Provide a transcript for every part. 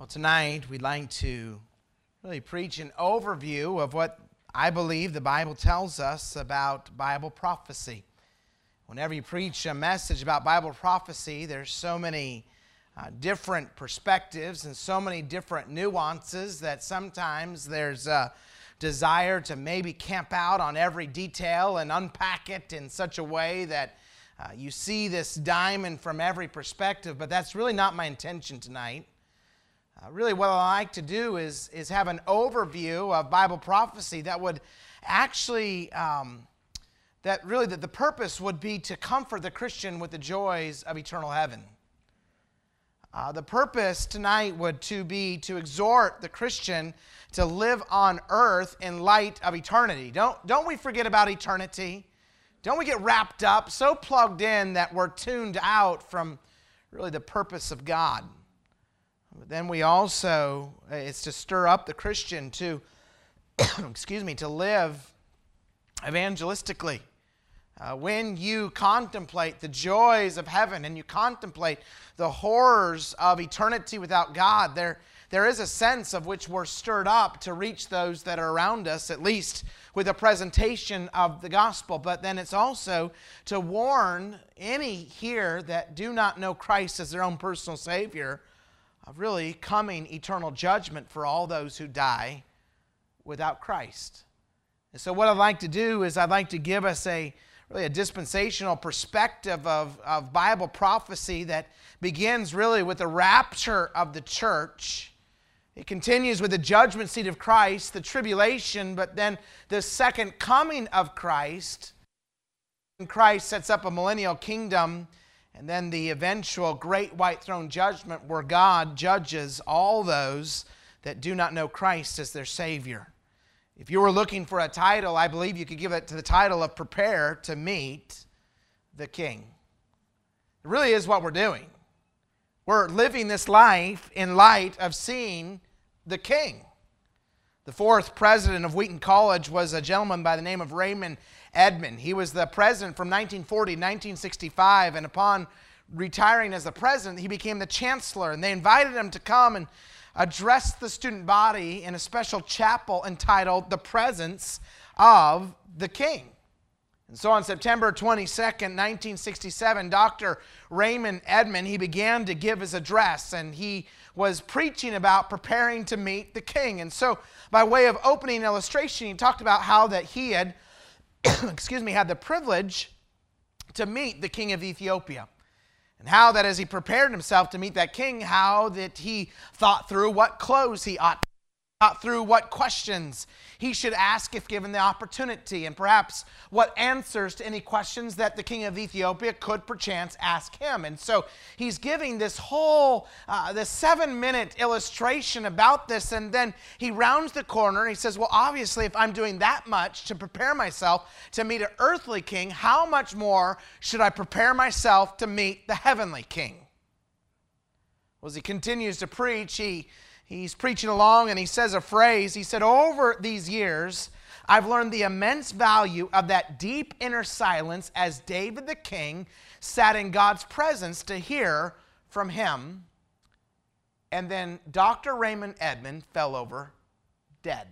Tonight we'd like to really preach an overview of what I believe the Bible tells us about Bible prophecy. Whenever you preach a message about Bible prophecy, there's so many different perspectives and so many different nuances that sometimes there's a desire to maybe camp out on every detail and unpack it in such a way that you see this diamond from every perspective, but that's really not my intention tonight. Really what I like to do is have an overview of Bible prophecy that would actually, that the purpose would be to comfort the Christian with the joys of eternal heaven. The purpose tonight would be to exhort the Christian to live on earth in light of eternity. Don't we forget about eternity? Don't we get wrapped up, so plugged in that we're tuned out from really the purpose of God? But then we also, it's to stir up the Christian to, to live evangelistically. When you contemplate the joys of heaven and you contemplate the horrors of eternity without God, there is a sense of which we're stirred up to reach those that are around us, at least with a presentation of the gospel. But then it's also to warn any here that do not know Christ as their own personal Savior of really coming eternal judgment for all those who die without Christ. And so what I'd like to do is I'd like to give us a dispensational perspective of Bible prophecy that begins really with the rapture of the church. It continues with the judgment seat of Christ, the tribulation, but then the second coming of Christ. And Christ sets up a millennial kingdom, and then the eventual great white throne judgment where God judges all those that do not know Christ as their Savior. If you were looking for a title, I believe you could give it to the title of Prepare to Meet the King. It really is what we're doing. We're living this life in light of seeing the King. The fourth president of Wheaton College was a gentleman by the name of Raymond Edman. He was the president from 1940 to 1965, and upon retiring as the president, he became the chancellor, and they invited him to come and address the student body in a special chapel entitled The Presence of the King. And so on September 22nd, 1967, Dr. Raymond Edman, he began to give his address, and he was preaching about preparing to meet the King. And so by way of opening illustration, he talked about how that he had had the privilege to meet the king of Ethiopia. And how that as he prepared himself to meet that king, how that he thought through what clothes he ought to thought through what questions he should ask if given the opportunity, and perhaps what answers to any questions that the king of Ethiopia could perchance ask him. And so he's giving this whole, this 7-minute illustration about this, and then he rounds the corner and he says, well, obviously, if I'm doing that much to prepare myself to meet an earthly king, how much more should I prepare myself to meet the heavenly king? Well, as he continues to preach, He's preaching along and he says a phrase. He said, over these years, I've learned the immense value of that deep inner silence as David the king sat in God's presence to hear from him. And then Dr. Raymond Edman fell over dead.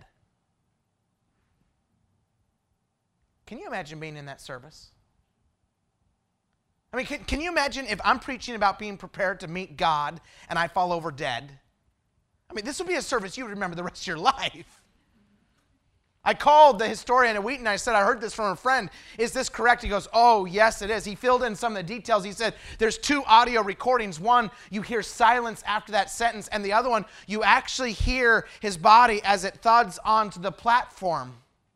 Can you imagine being in that service? I mean, can you imagine if I'm preaching about being prepared to meet God and I fall over dead? I mean, this would be a service you would remember the rest of your life. I called the historian at Wheaton. I said, I heard this from a friend. Is this correct? He goes, oh, yes, it is. He filled in some of the details. He said, there's 2 audio recordings. One, you hear silence after that sentence. And the other one, you actually hear his body as it thuds onto the platform.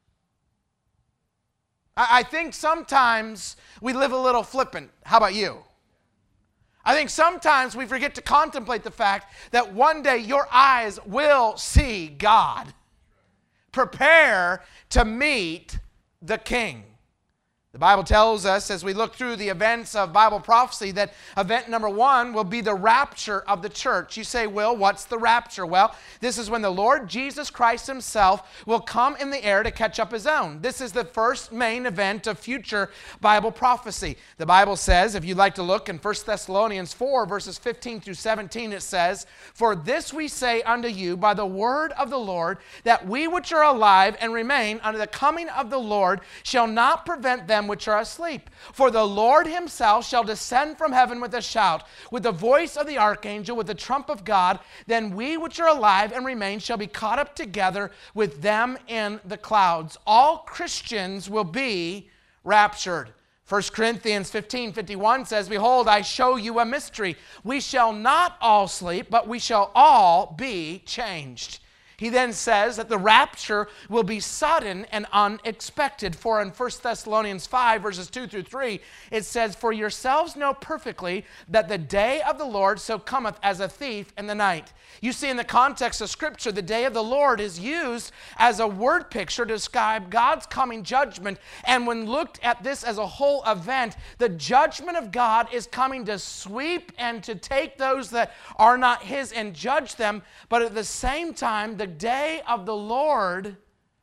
I think sometimes we live a little flippant. How about you? I think sometimes we forget to contemplate the fact that one day your eyes will see God. Prepare to meet the King. The Bible tells us as we look through the events of Bible prophecy that event number one will be the rapture of the church. You say, Will, what's the rapture? Well, this is when the Lord Jesus Christ himself will come in the air to catch up his own. This is the first main event of future Bible prophecy. The Bible says, if you'd like to look in 1 Thessalonians 4, verses 15 through 17, it says, For this we say unto you by the word of the Lord, that we which are alive and remain unto the coming of the Lord shall not prevent them which are asleep. For the Lord himself shall descend from heaven with a shout, with the voice of the archangel, with the trump of God. Then we which are alive and remain shall be caught up together with them in the clouds. All Christians will be raptured. 1 Corinthians 15:51 says, Behold, I show you a mystery. We shall not all sleep, but we shall all be changed. He then says that the rapture will be sudden and unexpected. For in 1 Thessalonians 5, verses 2 through 3, it says, For yourselves know perfectly that the day of the Lord so cometh as a thief in the night. You see, in the context of Scripture, the day of the Lord is used as a word picture to describe God's coming judgment. And when looked at this as a whole event, the judgment of God is coming to sweep and to take those that are not his and judge them. But at the same time, the day of the Lord,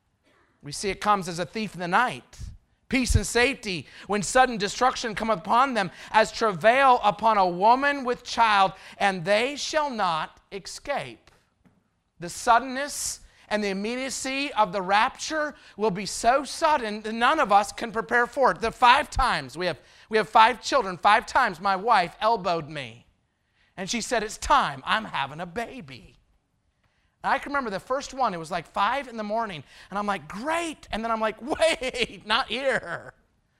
we see it comes as a thief in the night. Peace and safety when sudden destruction come upon them, as travail upon a woman with child, and they shall not escape. The suddenness and the immediacy of the rapture will be so sudden that none of us can prepare for it. The 5 times, we have 5 children, 5 times my wife elbowed me. And she said, It's time, I'm having a baby. And I can remember the first one, it was like 5 in the morning, and I'm like, great. And then I'm like, wait, not here.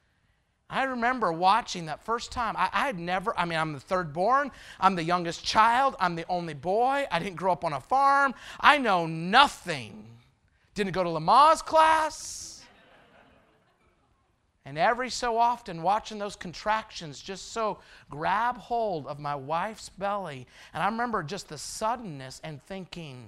I remember watching that first time. I'm the third born, I'm the youngest child, I'm the only boy, I didn't grow up on a farm, I know nothing. Didn't go to Lamaze class. And every so often, watching those contractions just so grab hold of my wife's belly, and I remember just the suddenness and thinking,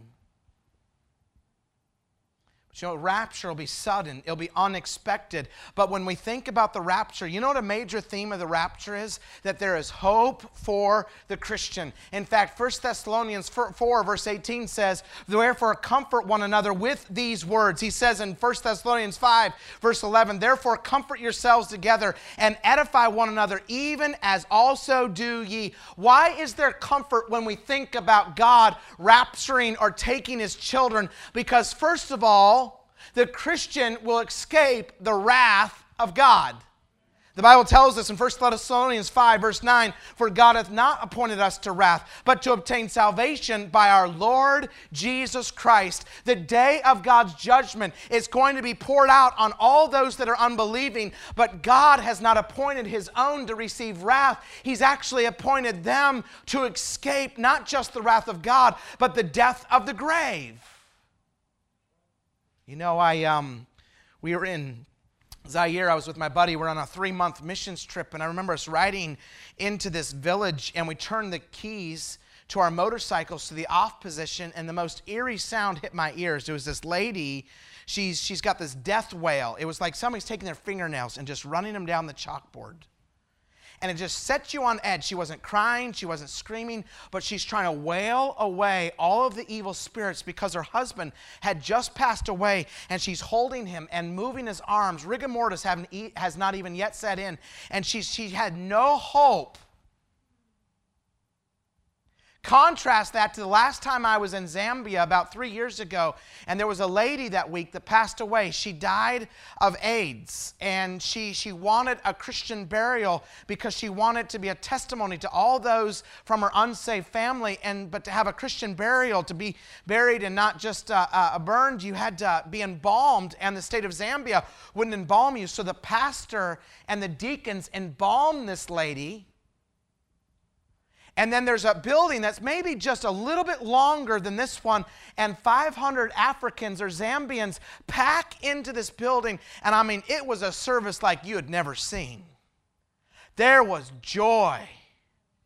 rapture will be sudden. It'll be unexpected. But when we think about the rapture, you know what a major theme of the rapture is? That there is hope for the Christian. In fact, 1 Thessalonians 4, verse 18 says, Therefore comfort one another with these words. He says in 1 Thessalonians 5, verse 11, Therefore comfort yourselves together and edify one another, even as also do ye. Why is there comfort when we think about God rapturing or taking his children? Because first of all, the Christian will escape the wrath of God. The Bible tells us in 1 Thessalonians 5, verse 9, For God hath not appointed us to wrath, but to obtain salvation by our Lord Jesus Christ. The day of God's judgment is going to be poured out on all those that are unbelieving, but God has not appointed his own to receive wrath. He's actually appointed them to escape not just the wrath of God, but the death of the grave. You know, we were in Zaire. I was with my buddy. We're on a 3-month missions trip, and I remember us riding into this village, and we turned the keys to our motorcycles to the off position, and the most eerie sound hit my ears. There was this lady. She's got this death wail. It was like somebody's taking their fingernails and just running them down the chalkboard. And it just set you on edge. She wasn't crying, she wasn't screaming, but she's trying to wail away all of the evil spirits because her husband had just passed away, and she's holding him and moving his arms. Rigor mortis has not even yet set in, and she had no hope. Contrast that to the last time I was in Zambia about 3 years ago, and there was a lady that week that passed away. She died of AIDS, and she wanted a Christian burial because she wanted to be a testimony to all those from her unsaved family, but to have a Christian burial, to be buried and not just burned, you had to be embalmed, and the state of Zambia wouldn't embalm you. So the pastor and the deacons embalmed this lady. And then there's a building that's maybe just a little bit longer than this one, and 500 Africans or Zambians pack into this building. And I mean, it was a service like you had never seen. There was joy.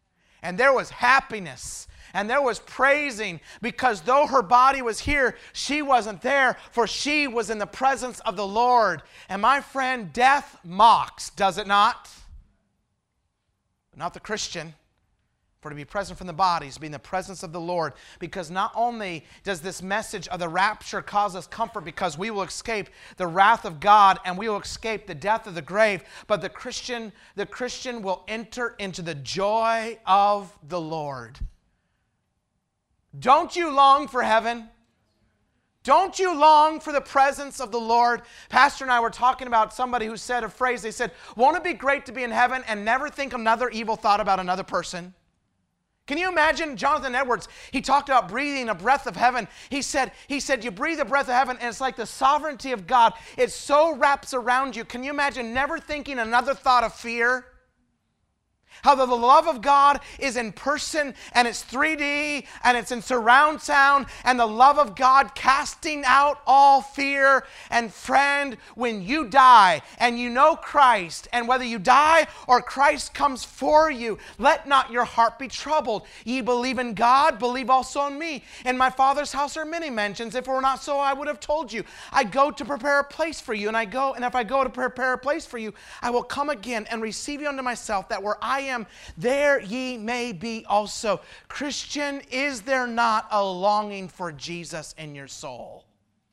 And there was happiness. And there was praising, because though her body was here, she wasn't there, for she was in the presence of the Lord. And my friend, death mocks, does it not? But not the Christian. For to be present from the body is to be in the presence of the Lord. Because not only does this message of the rapture cause us comfort, because we will escape the wrath of God and we will escape the death of the grave, but the Christian will enter into the joy of the Lord. Don't you long for heaven? Don't you long for the presence of the Lord? Pastor and I were talking about somebody who said a phrase. They said, won't it be great to be in heaven and never think another evil thought about another person? Can you imagine Jonathan Edwards? He talked about breathing a breath of heaven. He said, you breathe a breath of heaven and it's like the sovereignty of God. It so wraps around you. Can you imagine never thinking another thought of fear? How the love of God is in person and it's 3D and it's in surround sound, and the love of God casting out all fear. And friend, when you die and you know Christ, and whether you die or Christ comes for you, let not your heart be troubled. Ye believe in God, believe also in me. In my Father's house are many mansions. If it were not so, I would have told you. I go to prepare a place for you, and if I go to prepare a place for you, I will come again and receive you unto myself, that where I am, there ye may be also. Christian, is there not a longing for Jesus in your soul?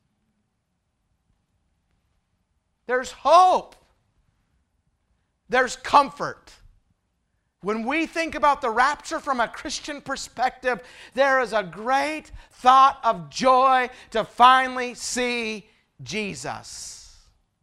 There's hope. There's comfort. When we think about the rapture from a Christian perspective, there is a great thought of joy to finally see Jesus.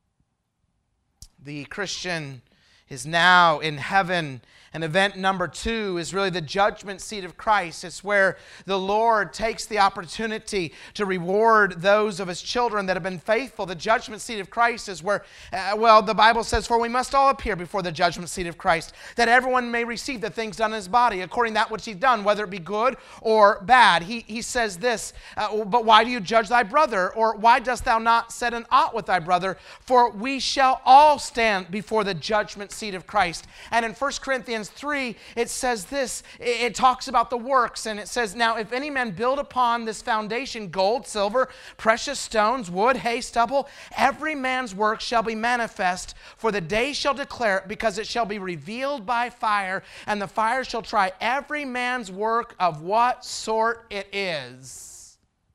The Christian is now in heaven. And event number 2 is really the judgment seat of Christ. It's where the Lord takes the opportunity to reward those of His children that have been faithful. The judgment seat of Christ is where, the Bible says, for we must all appear before the judgment seat of Christ, that everyone may receive the things done in his body, according to that which he's done, whether it be good or bad. He says this, but why do you judge thy brother? Or why dost thou not set an ought with thy brother? For we shall all stand before the judgment seat of Christ. And in 1 Corinthians 3, it says this, it talks about the works, and it says, now if any man build upon this foundation gold, silver, precious stones, wood, hay, stubble, every man's work shall be manifest, for the day shall declare it, because it shall be revealed by fire, and the fire shall try every man's work of what sort it is.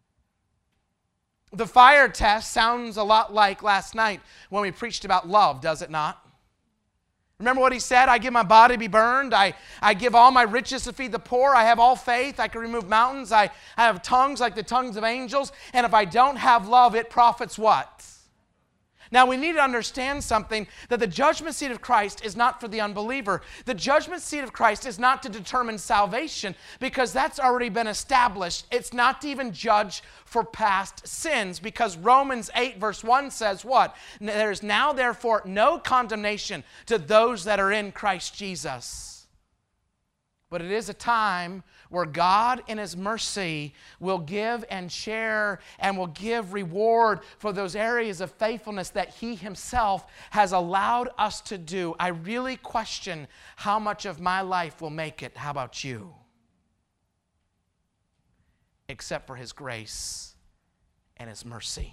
The fire test sounds a lot like last night when we preached about love, does it not? Remember what he said? I give my body to be burned. I give all my riches to feed the poor. I have all faith. I can remove mountains. I have tongues like the tongues of angels. And if I don't have love, it profits what? Now we need to understand something, that the judgment seat of Christ is not for the unbeliever. The judgment seat of Christ is not to determine salvation, because that's already been established. It's not to even judge for past sins, because Romans 8 verse 1 says what? There is now therefore no condemnation to those that are in Christ Jesus. But it is a time where God in His mercy will give and share and will give reward for those areas of faithfulness that He Himself has allowed us to do. I really question how much of my life will make it. How about you? Except for His grace and His mercy.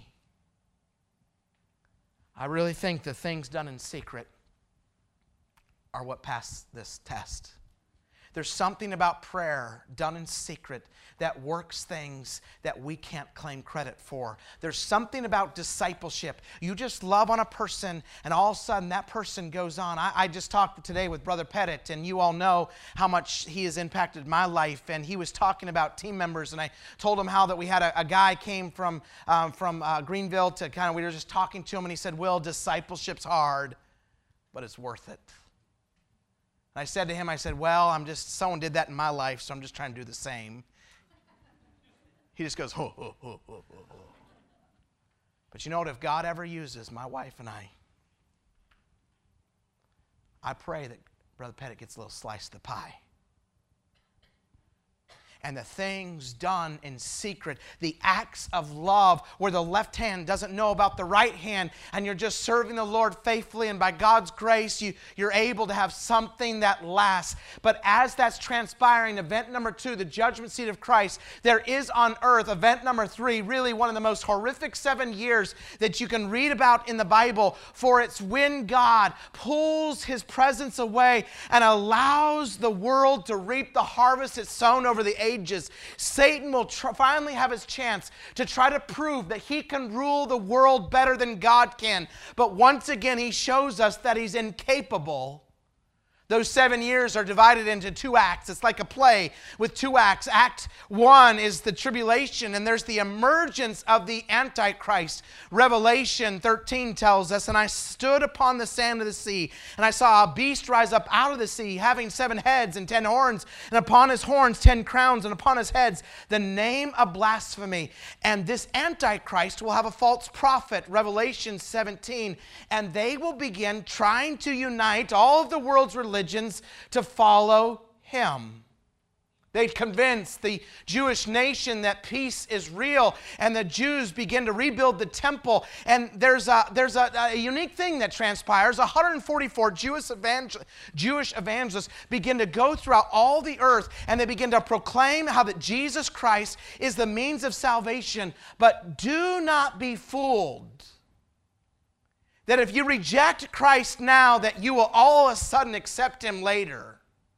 I really think the things done in secret are what pass this test. There's something about prayer done in secret that works things that we can't claim credit for. There's something about discipleship. You just love on a person, and all of a sudden that person goes on. I just talked today with Brother Pettit, and you all know how much he has impacted my life. And he was talking about team members, and I told him how that we had a guy came from Greenville to we were just talking to him, and he said, Will, discipleship's hard, but it's worth it. And I said to him, well, someone did that in my life, so I'm just trying to do the same. He just goes, ho, ho, ho, ho, ho, ho. But you know what? If God ever uses my wife and I pray that Brother Pettit gets a little slice of the pie. and the things done in secret, the acts of love where the left hand doesn't know about the right hand, and you're just serving the Lord faithfully, and by God's grace you're able to have something that lasts. But as that's transpiring, event number 2, the judgment seat of Christ, there is on earth, event number 3, really one of the most horrific 7 years that you can read about in the Bible, for it's when God pulls His presence away and allows the world to reap the harvest it's sown over the ages. Satan will finally have his chance to try to prove that he can rule the world better than God can. But once again, he shows us that he's incapable. Those 7 years are divided into 2 acts. It's like a play with 2 acts. Act 1 is the tribulation, and there's the emergence of the Antichrist. Revelation 13 tells us, "And I stood upon the sand of the sea, and I saw a beast rise up out of the sea, having 7 heads and 10 horns, and upon his horns 10 crowns, and upon his heads the name of blasphemy. And this Antichrist will have a false prophet," Revelation 17, "and they will begin trying to unite all of the world's religions to follow him." They'd convince the Jewish nation that peace is real, and the Jews begin to rebuild the temple. And there's a unique thing that transpires. 144 Jewish evangelists begin to go throughout all the earth, and they begin to proclaim how that Jesus Christ is the means of salvation. But do not be fooled that if you reject Christ now, that you will all of a sudden accept Him later.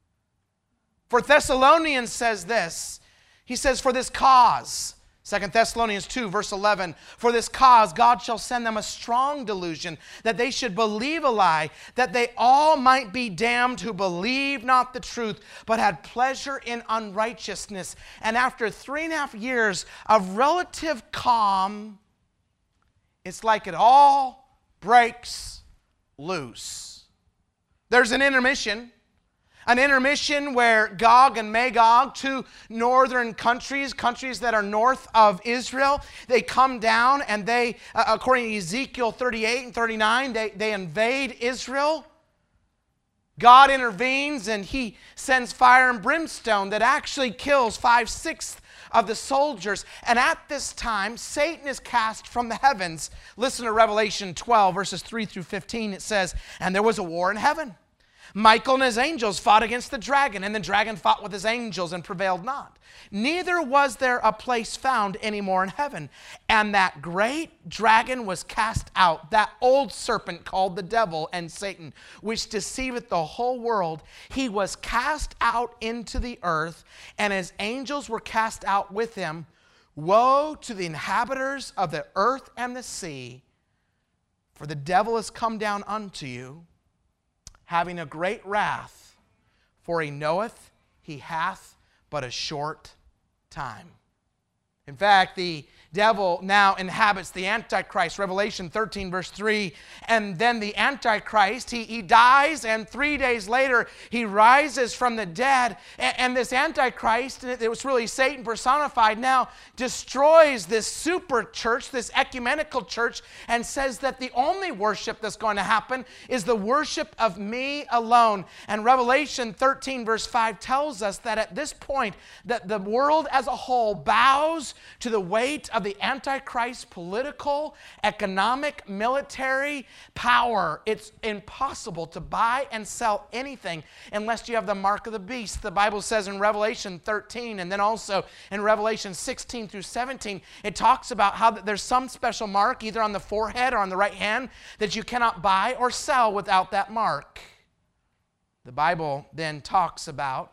For Thessalonians says this. He says, "For this cause," 2 Thessalonians 2, verse 11, "For this cause God shall send them a strong delusion, that they should believe a lie, that they all might be damned who believe not the truth, but had pleasure in unrighteousness." And after 3.5 years of relative calm, it's like it all breaks loose. There's an intermission where Gog and Magog, 2 northern countries that are north of Israel, they come down and they, according to Ezekiel 38 and 39, they invade Israel. God intervenes and He sends fire and brimstone that actually kills 5/6 of the soldiers. And at this time, Satan is cast from the heavens. Listen to Revelation 12, verses 3 through 15. It says, "And there was a war in heaven. Michael and his angels fought against the dragon, and the dragon fought with his angels and prevailed not. Neither was there a place found any more in heaven. And that great dragon was cast out, that old serpent called the devil and Satan, which deceiveth the whole world. He was cast out into the earth, and his angels were cast out with him. Woe to the inhabitants of the earth and the sea, for the devil is come down unto you, having a great wrath, for he knoweth he hath but a short time." In fact, the devil now inhabits the Antichrist. Revelation 13, verse 3. And then the Antichrist, he dies, and 3 days later, he rises from the dead. And this Antichrist, it was really Satan personified, now destroys this super church, this ecumenical church, and says that the only worship that's going to happen is the worship of me alone. And Revelation 13, verse 5 tells us that at this point, that the world as a whole bows to the weight of the Antichrist's political, economic, military power. It's impossible to buy and sell anything unless you have the mark of the beast. The Bible says in Revelation 13, and then also in Revelation 16 through 17, it talks about how there's some special mark either on the forehead or on the right hand that you cannot buy or sell without that mark. The Bible then talks about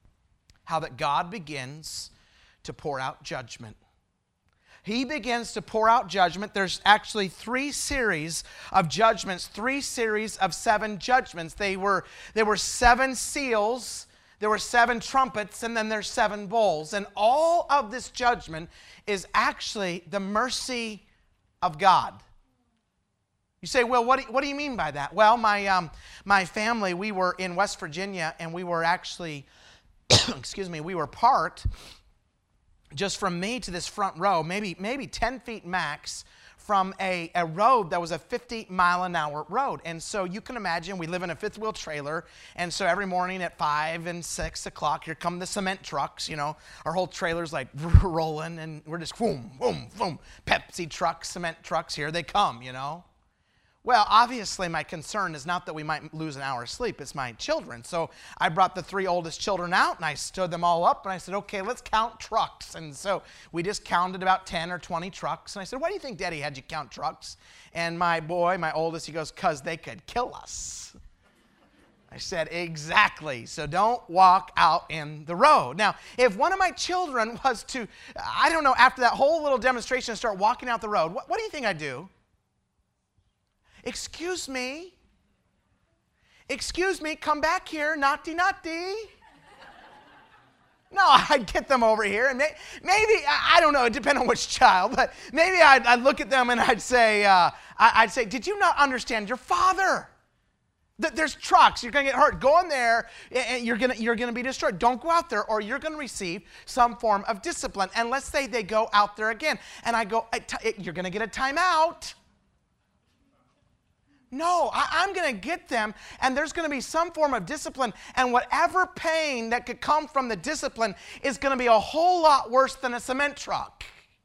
how that God begins to pour out judgment. He begins to pour out judgment. There's actually 3 series of judgments, 3 series of 7 judgments. There were 7 seals, there were 7 trumpets, and then there's 7 bowls. And all of this judgment is actually the mercy of God. You say, well, what do you mean by that? Well, my family, we were in West Virginia, and we were actually, we were parked just from me to this front row, maybe 10 feet max from a road that was a 50-mile-an-hour road. And so you can imagine we live in a fifth-wheel trailer, and so every morning at 5 and 6 o'clock, here come the cement trucks, Our whole trailer's like rolling, and we're just boom, boom, boom. Pepsi trucks, cement trucks, here they come, Well, obviously, my concern is not that we might lose an hour of sleep. It's my children. So I brought the 3 oldest children out, and I stood them all up, and I said, okay, let's count trucks. And so we just counted about 10 or 20 trucks. And I said, why do you think Daddy had you count trucks? And my boy, my oldest, he goes, because they could kill us. I said, exactly. So don't walk out in the road. Now, if one of my children was to, I don't know, after that whole little demonstration, start walking out the road, what do you think I'd do? Excuse me, come back here, naughty. No, I'd get them over here, and maybe, I don't know, it depends on which child, but maybe I'd look at them and I'd say, did you not understand your father? There's trucks, you're going to get hurt. Go in there, and you're going to be destroyed. Don't go out there, or you're going to receive some form of discipline. And let's say they go out there again, and I go, you're going to get a timeout. No, I'm going to get them, and there's going to be some form of discipline, and whatever pain that could come from the discipline is going to be a whole lot worse than a cement truck.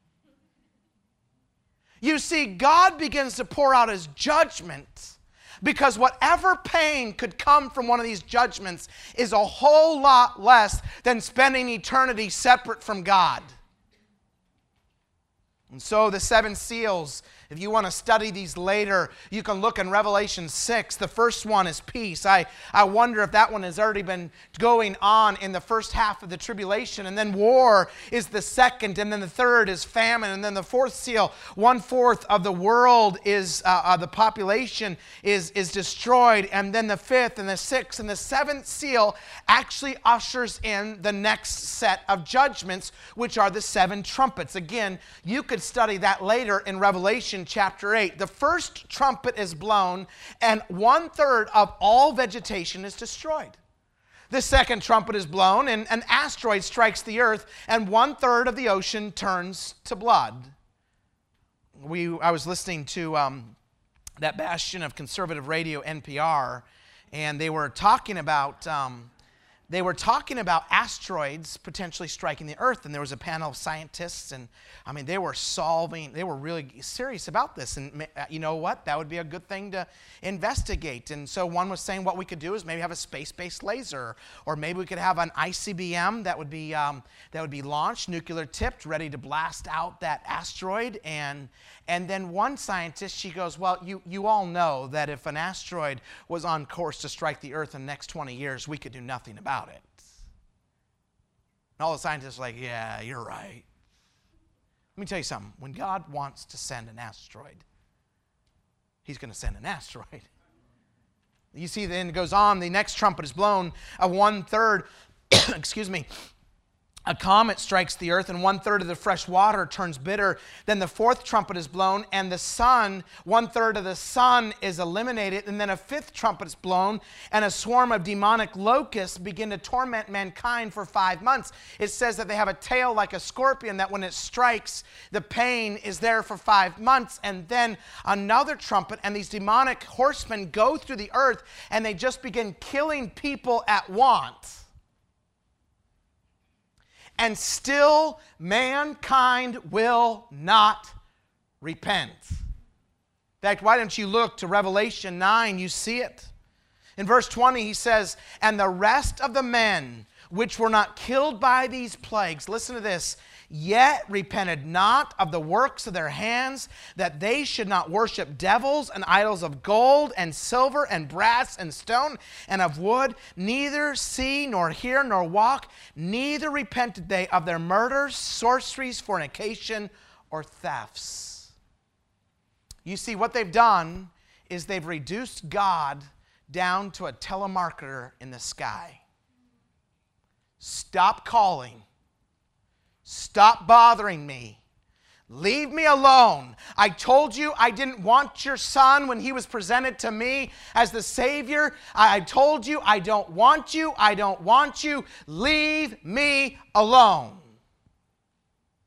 You see, God begins to pour out His judgment, because whatever pain could come from one of these judgments is a whole lot less than spending eternity separate from God. And so the 7 seals, if you want to study these later, you can look in Revelation 6. The first one is peace. I wonder if that one has already been going on in the first half of the tribulation. And then war is the second. And then the third is famine. And then the fourth seal, 1/4 of the world is, the population is destroyed. And then the fifth and the sixth and the seventh seal actually ushers in the next set of judgments, which are the 7 trumpets. Again, you could study that later in Revelation chapter 8. The first trumpet is blown, and 1/3 of all vegetation is destroyed. The second trumpet is blown, and an asteroid strikes the earth, and 1/3 of the ocean turns to blood. I was listening to that bastion of conservative radio, NPR, and they were talking about asteroids potentially striking the earth, and there was a panel of scientists, and they were really serious about this, and you know what? That would be a good thing to investigate. And so one was saying what we could do is maybe have a space-based laser, or maybe we could have an ICBM that would be launched, nuclear tipped, ready to blast out that asteroid. And then one scientist, she goes, well, you all know that if an asteroid was on course to strike the earth in the next 20 years, we could do nothing about it. And all the scientists are like, yeah, you're right. Let me tell you something. When God wants to send an asteroid, He's going to send an asteroid. You see, then it goes on. The next trumpet is blown. 1/3, excuse me, a comet strikes the earth, and 1/3 of the fresh water turns bitter. Then the fourth trumpet is blown, and the sun, 1/3 of the sun is eliminated. And then a fifth trumpet is blown, and a swarm of demonic locusts begin to torment mankind for 5 months. It says that they have a tail like a scorpion, that when it strikes, the pain is there for 5 months. And then another trumpet, and these demonic horsemen go through the earth, and they just begin killing people at once. And still mankind will not repent. In fact, why don't you look to Revelation 9? You see it. In verse 20, he says, and the rest of the men which were not killed by these plagues, listen to this, yet repented not of the works of their hands, that they should not worship devils and idols of gold and silver and brass and stone and of wood, neither see nor hear nor walk, neither repented they of their murders, sorceries, fornication, or thefts. You see, what they've done is they've reduced God down to a telemarketer in the sky. Stop calling. Stop bothering me. Leave me alone. I told you I didn't want your son when he was presented to me as the Savior. I told you I don't want you. I don't want you. Leave me alone.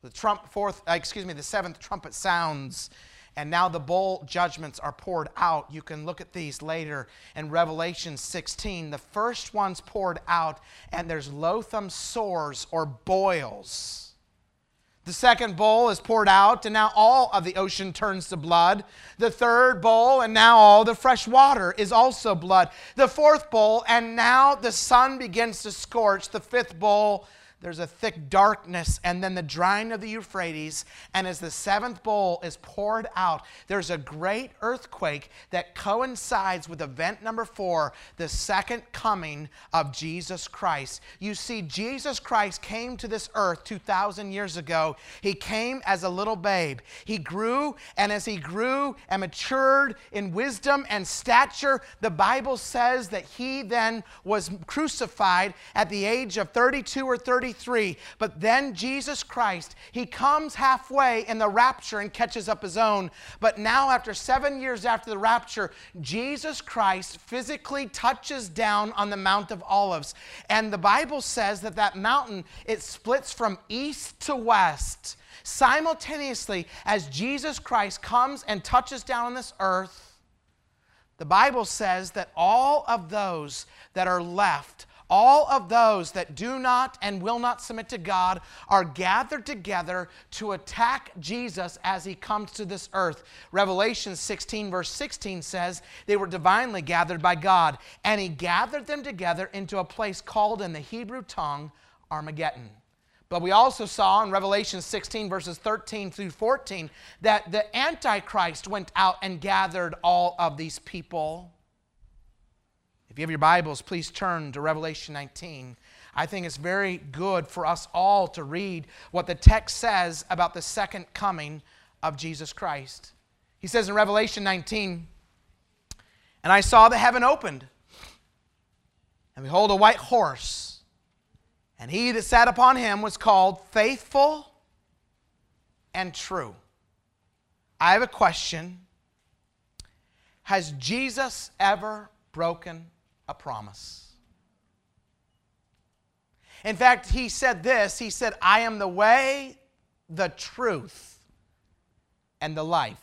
The seventh trumpet sounds, and now the bowl judgments are poured out. You can look at these later in Revelation 16. The first one's poured out, and there's loathsome sores or boils. The second bowl is poured out, and now all of the ocean turns to blood. The third bowl, and now all the fresh water is also blood. The fourth bowl, and now the sun begins to scorch. The fifth bowl, there's a thick darkness, and then the drying of the Euphrates. And as the seventh bowl is poured out, there's a great earthquake that coincides with event number 4, the second coming of Jesus Christ. You see, Jesus Christ came to this earth 2,000 years ago. He came as a little babe. He grew, and as he grew and matured in wisdom and stature, the Bible says that he then was crucified at the age of 32 or 33. But then Jesus Christ, he comes halfway in the rapture and catches up his own. But now, after 7 years after the rapture, Jesus Christ physically touches down on the Mount of Olives. And the Bible says that that mountain, it splits from east to west. Simultaneously, as Jesus Christ comes and touches down on this earth, the Bible says that all of those that are left, all of those that do not and will not submit to God, are gathered together to attack Jesus as he comes to this earth. Revelation 16 verse 16 says they were divinely gathered by God, and he gathered them together into a place called in the Hebrew tongue Armageddon. But we also saw in Revelation 16 verses 13 through 14 that the Antichrist went out and gathered all of these people. If you have your Bibles, please turn to Revelation 19. I think it's very good for us all to read what the text says about the second coming of Jesus Christ. He says in Revelation 19, "And I saw the heaven opened, and behold, a white horse, and he that sat upon him was called Faithful and True." I have a question. Has Jesus ever broken a promise? In fact, he said this. He said, "I am the way, the truth, and the life."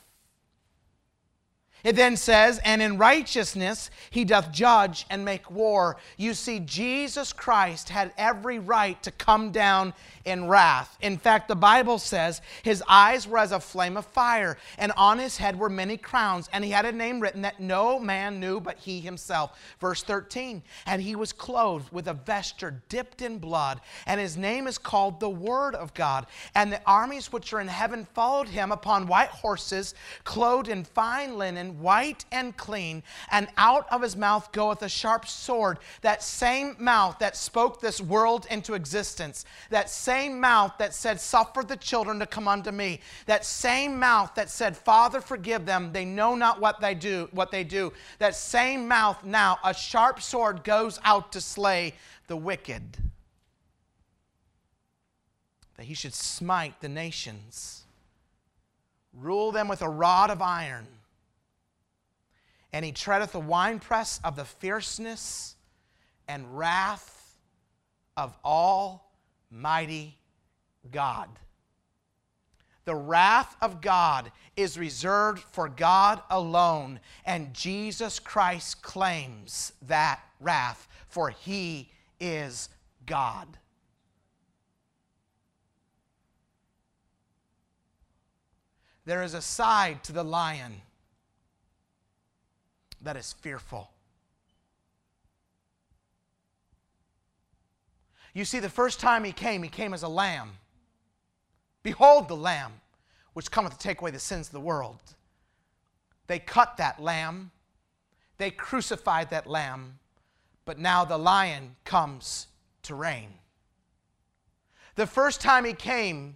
It then says, "And in righteousness he doth judge and make war." You see, Jesus Christ had every right to come down in wrath. In fact, the Bible says his eyes were as a flame of fire, and on his head were many crowns, and he had a name written that no man knew but he himself. Verse 13, "And he was clothed with a vesture dipped in blood, and his name is called the Word of God. And the armies which are in heaven followed him upon white horses, clothed in fine linen, white and clean, and out of his mouth goeth a sharp sword." That same mouth that spoke this world into existence, that same mouth that said, "Suffer the children to come unto me," that same mouth that said, "Father, forgive them, they know not what they do," that same mouth now, a sharp sword goes out to slay the wicked, that he should smite the nations, rule them with a rod of iron. And he treadeth the winepress of the fierceness and wrath of Almighty God. The wrath of God is reserved for God alone, and Jesus Christ claims that wrath, for he is God. There is a side to the lion that is fearful. You see, the first time he came as a lamb. "Behold the Lamb, which cometh to take away the sins of the world." They cut that lamb. They crucified that lamb. But now the lion comes to reign. The first time he came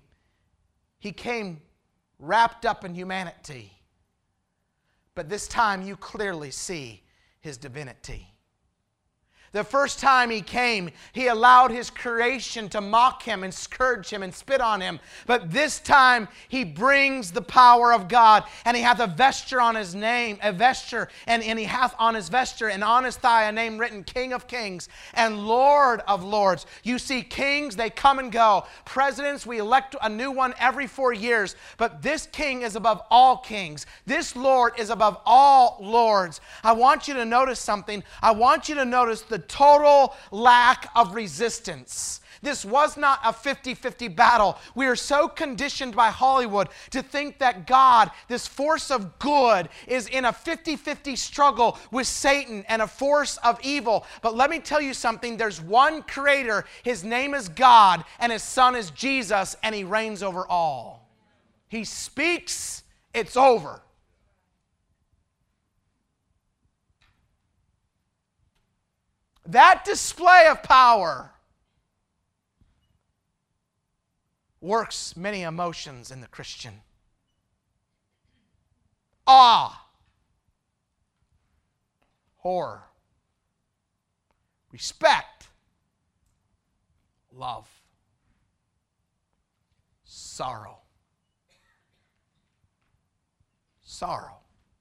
wrapped up in humanity. But this time you clearly see his divinity. The first time he came, he allowed his creation to mock him and scourge him and spit on him. But this time, he brings the power of God, and he hath a vesture on his name, a vesture, and he hath on his vesture and on his thigh a name written, King of Kings and Lord of Lords. You see, kings, they come and go. Presidents, we elect a new one every 4 years. But this king is above all kings. This Lord is above all lords. I want you to notice something. I want you to notice the total lack of resistance. This was not a 50-50 battle. We are so conditioned by Hollywood to think that God, this force of good, is in a 50-50 struggle with Satan and a force of evil. But let me tell you something. There's one creator. His name is God, and his son is Jesus, and he reigns over all. He speaks, it's over. That display of power works many emotions in the Christian. Awe, horror, respect, love, sorrow. Sorrow.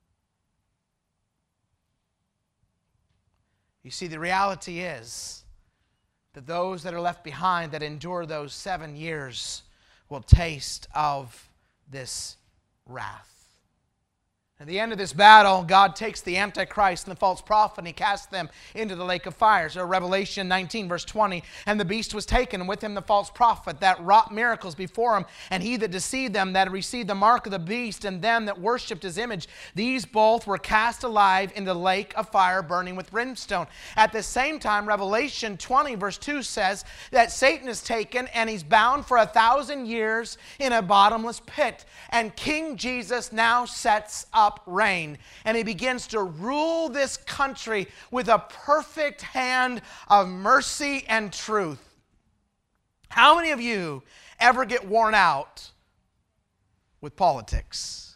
You see, the reality is that those that are left behind that endure those 7 years will taste of this wrath. At the end of this battle, God takes the Antichrist and the false prophet and he casts them into the lake of fire. So Revelation 19 verse 20, and the beast was taken, and with him the false prophet that wrought miracles before him, and he that deceived them that received the mark of the beast, and them that worshipped his image. These both were cast alive into the lake of fire burning with brimstone. At the same time, Revelation 20 verse 2 says that Satan is taken and he's bound for 1,000 years in a bottomless pit. And King Jesus now sets up reign, and he begins to rule this country with a perfect hand of mercy and truth. How many of you ever get worn out with politics?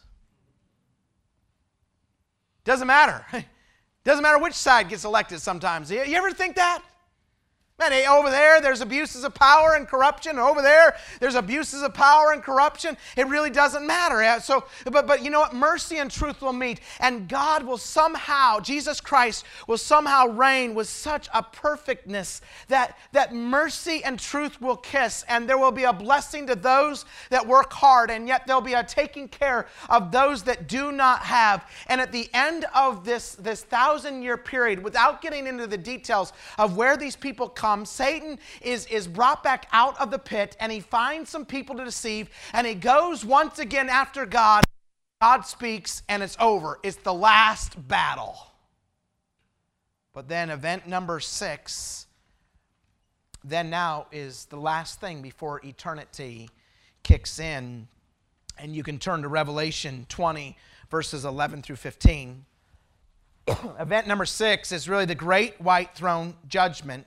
Doesn't matter. Doesn't matter which side gets elected sometimes. You ever think that? Man, over there, there's abuses of power and corruption. Over there, there's abuses of power and corruption. It really doesn't matter. But you know what? Mercy and truth will meet. And God will somehow, Jesus Christ will somehow reign with such a perfectness that mercy and truth will kiss. And there will be a blessing to those that work hard. And yet there'll be a taking care of those that do not have. And at the end of this 1,000-year period, without getting into the details of where these people come, Satan is brought back out of the pit, and he finds some people to deceive, and he goes once again after God. God speaks, and it's over. It's the last battle. But then event number 6, then now is the last thing before eternity kicks in. And you can turn to Revelation 20, verses 11 through 15. Event number 6 is really the great white throne judgment.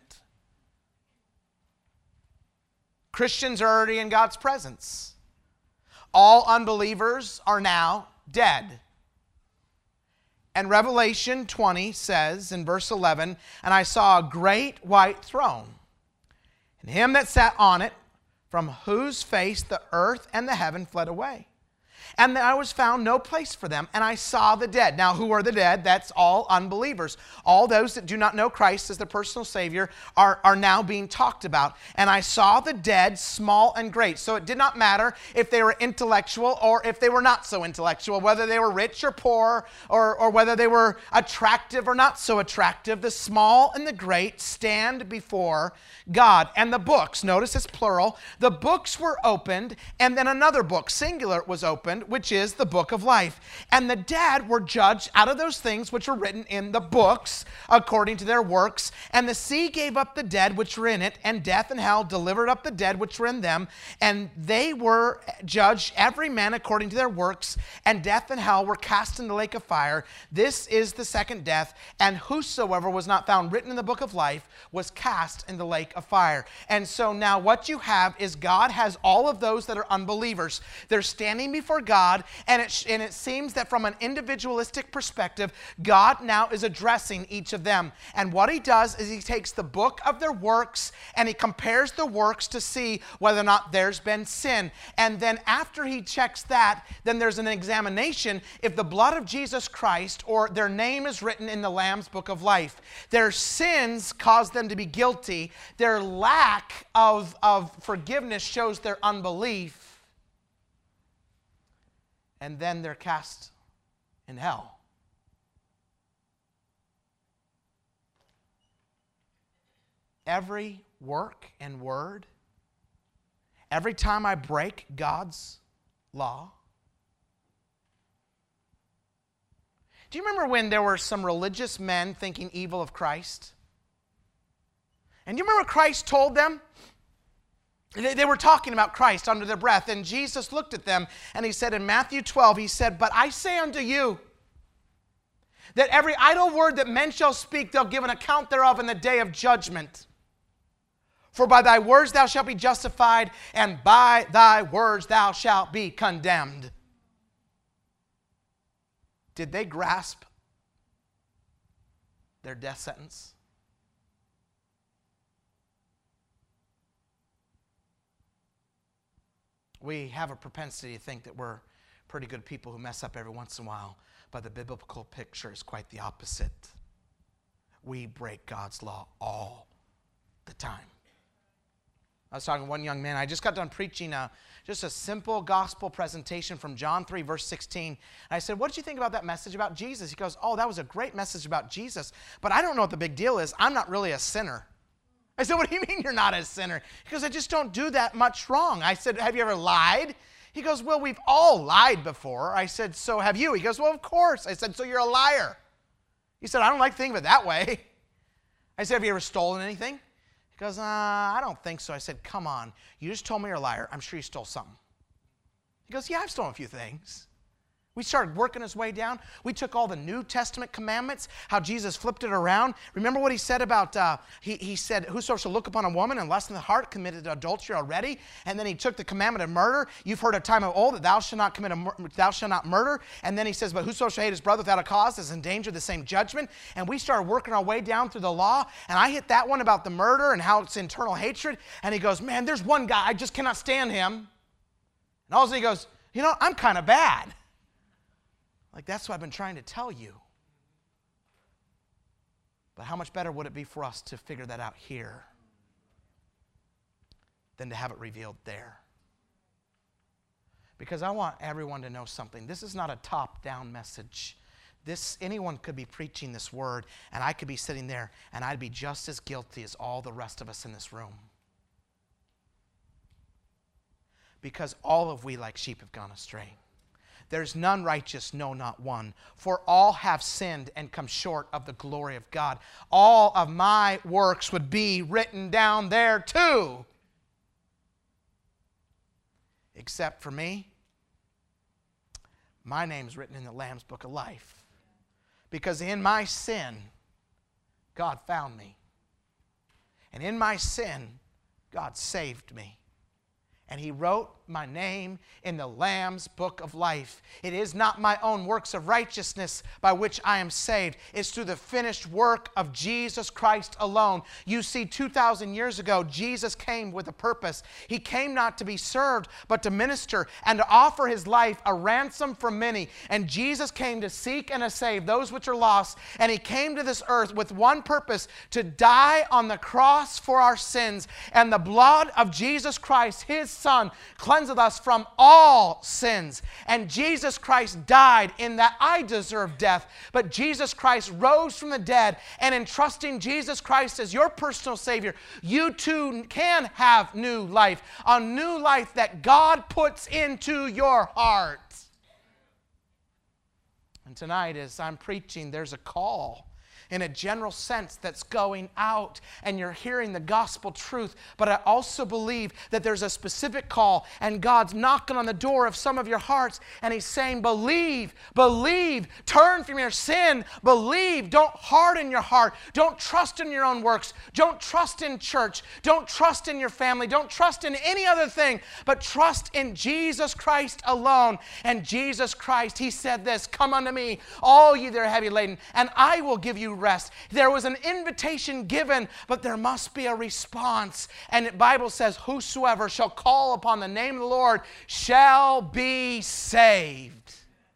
Christians are already in God's presence. All unbelievers are now dead. And Revelation 20 says in verse 11, and I saw a great white throne, and him that sat on it, from whose face the earth and the heaven fled away. And there was found no place for them, and I saw the dead. Now, who are the dead? That's all unbelievers. All those that do not know Christ as their personal Savior are now being talked about. And I saw the dead, small and great. So it did not matter if they were intellectual or if they were not so intellectual, whether they were rich or poor, or whether they were attractive or not so attractive. The small and the great stand before God. And the books, notice it's plural, the books were opened, and then another book, singular, was opened, which is the book of life. And the dead were judged out of those things which were written in the books according to their works. And the sea gave up the dead which were in it, and death and hell delivered up the dead which were in them. And they were judged every man according to their works, and death and hell were cast in the lake of fire. This is the second death, and whosoever was not found written in the book of life was cast in the lake of fire. And so now what you have is God has all of those that are unbelievers. They're standing before before God, and it seems that from an individualistic perspective, God now is addressing each of them. And what he does is he takes the book of their works and he compares the works to see whether or not there's been sin. And then after he checks that, then there's an examination if the blood of Jesus Christ or their name is written in the Lamb's book of life. Their sins cause them to be guilty. Their lack of forgiveness shows their unbelief. And then they're cast in hell. Every work and word, every time I break God's law. Do you remember when there were some religious men thinking evil of Christ? And do you remember what Christ told them? They were talking about Christ under their breath, and Jesus looked at them and he said in Matthew 12, he said, "But I say unto you, that every idle word that men shall speak, they'll give an account thereof in the day of judgment. For by thy words thou shalt be justified, and by thy words thou shalt be condemned." Did they grasp their death sentence? We have a propensity to think that we're pretty good people who mess up every once in a while, but the biblical picture is quite the opposite. We break God's law all the time. I was talking to one young man. I just got done preaching just a simple gospel presentation from John 3, verse 16. And I said, "What did you think about that message about Jesus?" He goes, "Oh, that was a great message about Jesus, but I don't know what the big deal is. I'm not really a sinner." I said, "What do you mean you're not a sinner?" He goes, "I just don't do that much wrong." I said, "Have you ever lied?" He goes, "Well, we've all lied before." I said, "So have you?" He goes, "Well, of course." I said, "So you're a liar." He said, "I don't like thinking of it that way." I said, "Have you ever stolen anything?" He goes, "I don't think so." I said, "Come on. You just told me you're a liar. I'm sure you stole something." He goes, "Yeah, I've stolen a few things." We started working his way down. We took all the New Testament commandments, how Jesus flipped it around. Remember what he said about, he said, "Whosoever shall look upon a woman and lust in the heart committed adultery already." And then he took the commandment of murder. You've heard a time of old that thou shalt not murder. And then he says, "But whosoever shall hate his brother without a cause is in danger of the same judgment." And we started working our way down through the law. And I hit that one about the murder and how it's internal hatred. And he goes, "Man, there's one guy, I just cannot stand him." And also he goes, "You know, I'm kind of bad." Like, that's what I've been trying to tell you. But how much better would it be for us to figure that out here than to have it revealed there? Because I want everyone to know something. This is not a top-down message. Anyone could be preaching this word, and I could be sitting there, and I'd be just as guilty as all the rest of us in this room. Because all of we like sheep have gone astray. There's none righteous, no, not one. For all have sinned and come short of the glory of God. All of my works would be written down there too. Except for me, my name's written in the Lamb's book of life. Because in my sin, God found me. And in my sin, God saved me. And he wrote my name in the Lamb's book of life. It is not my own works of righteousness by which I am saved. It's through the finished work of Jesus Christ alone. You see, 2,000 years ago, Jesus came with a purpose. He came not to be served, but to minister and to offer his life a ransom for many. And Jesus came to seek and to save those which are lost. And he came to this earth with one purpose, to die on the cross for our sins. And the blood of Jesus Christ, his Son, cleanseth us from all sins. And Jesus Christ died in that I deserve death. But Jesus Christ rose from the dead. And in trusting Jesus Christ as your personal Savior, you too can have new life. A new life that God puts into your heart. And tonight, as I'm preaching, there's a call. in a general sense that's going out and you're hearing the gospel truth. But I also believe that there's a specific call and God's knocking on the door of some of your hearts and He's saying, believe, believe, turn from your sin, believe, don't harden your heart, don't trust in your own works, don't trust in church, don't trust in your family, don't trust in any other thing, but trust in Jesus Christ alone. And Jesus Christ, He said this, come unto me, all ye that are heavy laden, and I will give you rest. There was an invitation given, but there must be a response. And the Bible says, whosoever shall call upon the name of the Lord shall be saved.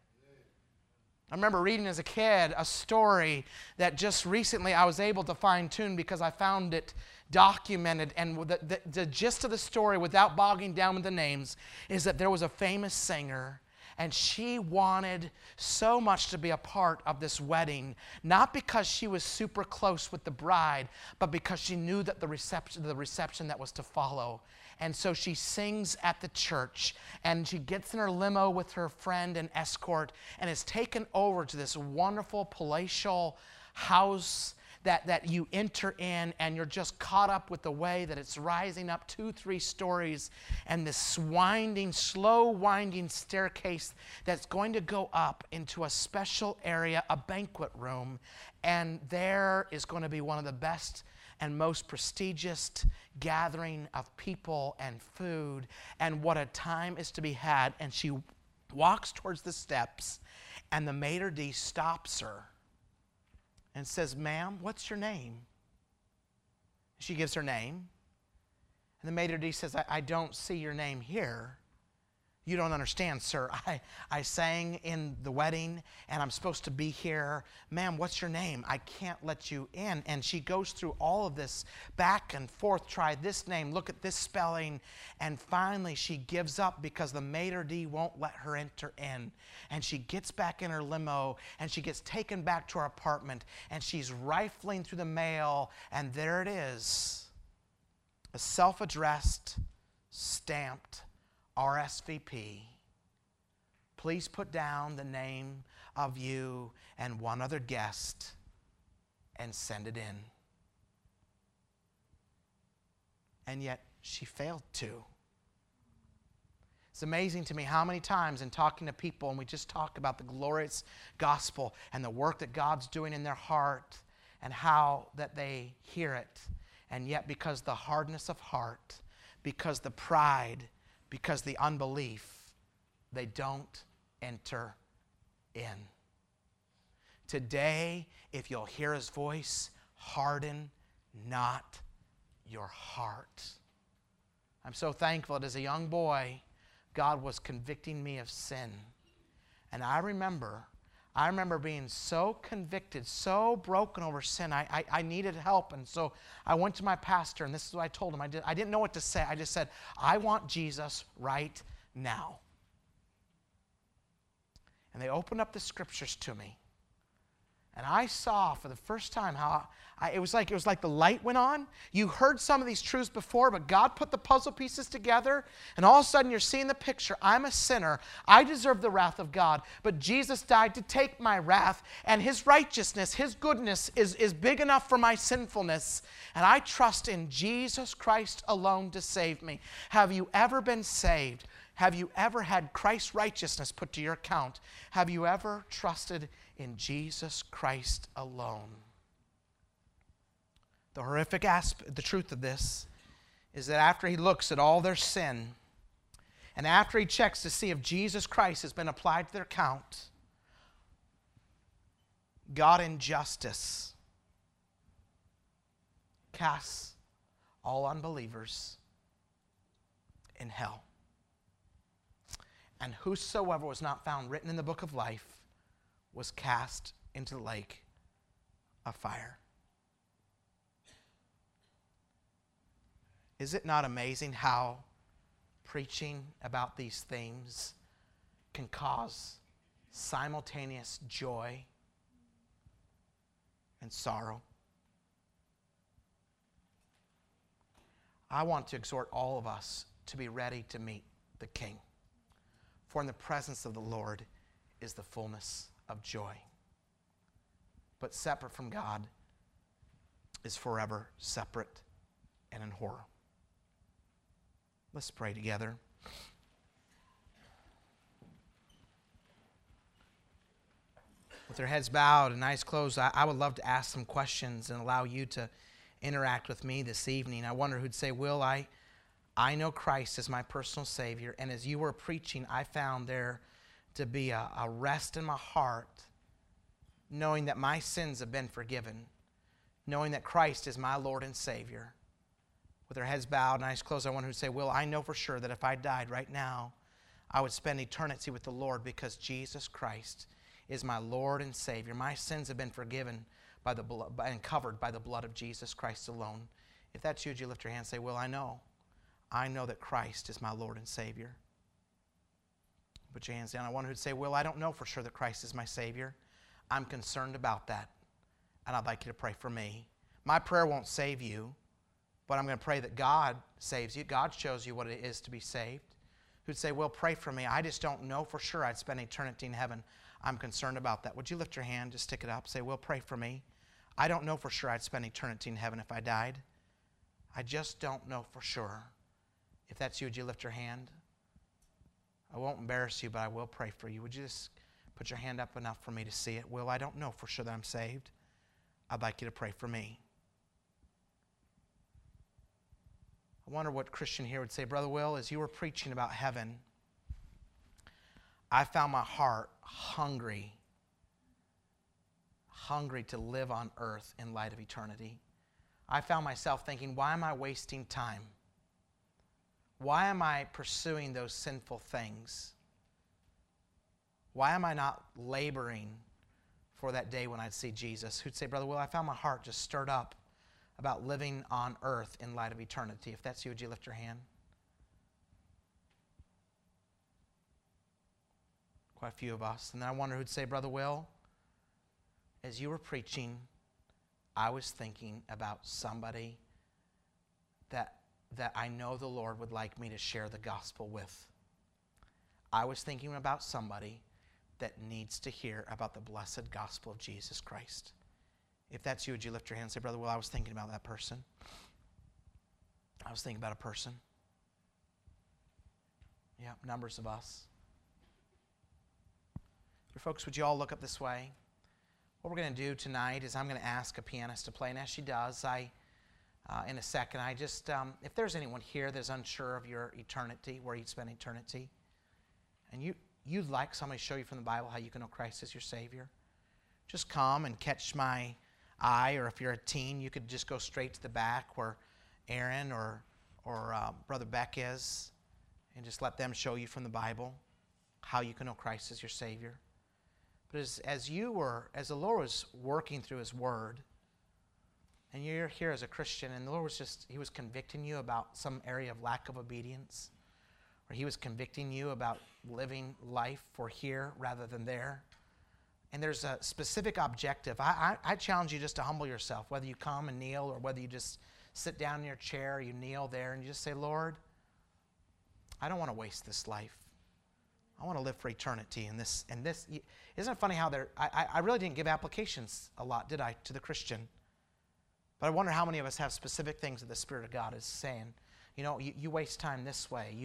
I remember reading as a kid a story that just recently I was able to fine-tune because I found it documented. And the gist of the story, without bogging down with the names, is that there was a famous singer, and she wanted so much to be a part of this wedding, not because she was super close with the bride, but because she knew that the reception that was to follow. And so she sings at the church, and she gets in her limo with her friend and escort, and is taken over to this wonderful palatial house that you enter in, and you're just caught up with the way that it's rising up 2-3 stories, and this winding, slow winding staircase that's going to go up into a special area, a banquet room, and there is going to be one of the best and most prestigious gathering of people and food, and what a time is to be had. And she walks towards the steps, and the maitre d' stops her and says, ma'am, what's your name? She gives her name. And the maitre d' says, I don't see your name here. You don't understand, sir. I sang in the wedding, and I'm supposed to be here. Ma'am, what's your name? I can't let you in. And she goes through all of this back and forth. Try this name. Look at this spelling. And finally, she gives up because the maitre d' won't let her enter in. And she gets back in her limo, and she gets taken back to her apartment, and she's rifling through the mail, and there it is, a self-addressed, stamped RSVP. Please put down the name of you and one other guest and send it in. And yet she failed to. It's amazing to me how many times in talking to people, and we just talk about the glorious gospel and the work that God's doing in their heart and how that they hear it. And yet because the hardness of heart, because the pride, because the unbelief, they don't enter in. Today, if you'll hear His voice, harden not your heart. I'm so thankful that as a young boy, God was convicting me of sin. And I remember being so convicted, so broken over sin. I needed help. And so I went to my pastor, and this is what I told him. I didn't know what to say. I just said, I want Jesus right now. And they opened up the scriptures to me. And I saw for the first time how it was like the light went on. You heard some of these truths before, but God put the puzzle pieces together, and all of a sudden you're seeing the picture. I'm a sinner. I deserve the wrath of God, but Jesus died to take my wrath, and His righteousness, His goodness is big enough for my sinfulness, and I trust in Jesus Christ alone to save me. Have you ever been saved? Have you ever had Christ's righteousness put to your account? Have you ever trusted in Jesus Christ alone? The horrific aspect, the truth of this, is that after He looks at all their sin, and after He checks to see if Jesus Christ has been applied to their account, God in justice casts all unbelievers in hell. And whosoever was not found written in the book of life was cast into the lake of fire. Is it not amazing how preaching about these themes can cause simultaneous joy and sorrow? I want to exhort all of us to be ready to meet the King. For in the presence of the Lord is the fullness of joy. But but separate from God is forever separate and in horror. Let's pray together. With their heads bowed and eyes closed, I would love to ask some questions and allow you to interact with me this evening. I wonder who'd say, Will, I know Christ as my personal Savior, and as you were preaching, I found there to be a rest in my heart, knowing that my sins have been forgiven, knowing that Christ is my Lord and Savior. With their heads bowed and eyes closed, I wonder who'd say, Will, I know for sure that if I died right now, I would spend eternity with the Lord because Jesus Christ is my Lord and Savior. My sins have been forgiven by the blood and covered by the blood of Jesus Christ alone. If that's you, would you lift your hand and say, Well, I know that Christ is my Lord and Savior. Put your hands down. I wonder who'd say, Well, I don't know for sure that Christ is my Savior. I'm concerned about that, and I'd like you to pray for me. My prayer won't save you, but I'm going to pray that God saves you. God shows you what it is to be saved. Who'd say, Well, pray for me. I just don't know for sure I'd spend eternity in heaven. I'm concerned about that. Would you lift your hand, just stick it up, say, Will, pray for me. I don't know for sure I'd spend eternity in heaven if I died. I just don't know for sure. If that's you, would you lift your hand? I won't embarrass you, but I will pray for you. Would you just put your hand up enough for me to see it? Will, I don't know for sure that I'm saved. I'd like you to pray for me. I wonder what Christian here would say, Brother Will, as you were preaching about heaven, I found my heart hungry to live on earth in light of eternity. I found myself thinking, why am I wasting time? Why am I pursuing those sinful things? Why am I not laboring for that day when I'd see Jesus? Who'd say, Brother Will, I found my heart just stirred up about living on earth in light of eternity. If that's you, would you lift your hand? Quite a few of us. And then I wonder who'd say, Brother Will, as you were preaching, I was thinking about somebody that I know the Lord would like me to share the gospel with. I was thinking about somebody that needs to hear about the blessed gospel of Jesus Christ. If that's you, would you lift your hand and say, Brother Will, I was thinking about that person. I was thinking about a person. Yeah, numbers of us. Folks, would you all look up this way? What we're going to do tonight is I'm going to ask a pianist to play, and as she does, in a second, if there's anyone here that's unsure of your eternity, where you'd spend eternity, and you'd like somebody to show you from the Bible how you can know Christ as your Savior, just come and catch my eye, or if you're a teen, you could just go straight to the back where Aaron or Brother Beck is, and just let them show you from the Bible how you can know Christ as your Savior. But as the Lord was working through His Word, and you're here as a Christian, and the Lord He was convicting you about some area of lack of obedience, or He was convicting you about living life for here rather than there, and there's a specific objective. I challenge you just to humble yourself, whether you come and kneel, or whether you just sit down in your chair, or you kneel there, and you just say, Lord, I don't want to waste this life. I want to live for eternity. And this, isn't it funny how I really didn't give applications a lot, did I, to the Christian? But I wonder how many of us have specific things that the Spirit of God is saying. You know, you waste time this way.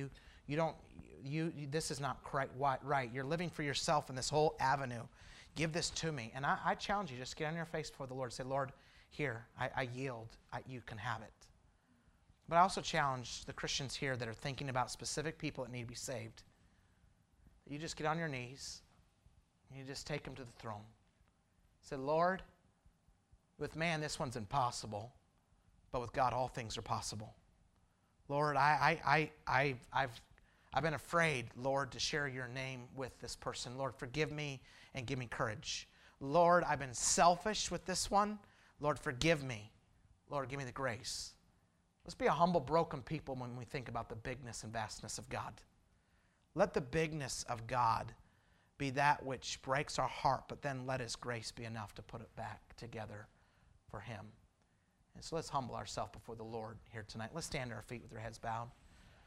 This is not quite right. You're living for yourself in this whole avenue. Give this to me. And I challenge you, just get on your face before the Lord. Say, Lord, here, I yield. You can have it. But I also challenge the Christians here that are thinking about specific people that need to be saved. You just get on your knees, and you just take them to the throne. Say, Lord, with man this one's impossible, but with God all things are possible. Lord, I've been afraid, Lord, to share your name with this person. Lord, forgive me and give me courage. Lord, I've been selfish with this one. Lord, forgive me. Lord, give me the grace. Let's be a humble, broken people when we think about the bigness and vastness of God. Let the bigness of God be that which breaks our heart, but then let His grace be enough to put it back together for Him. And so let's humble ourselves before the Lord here tonight. Let's stand to our feet with our heads bowed.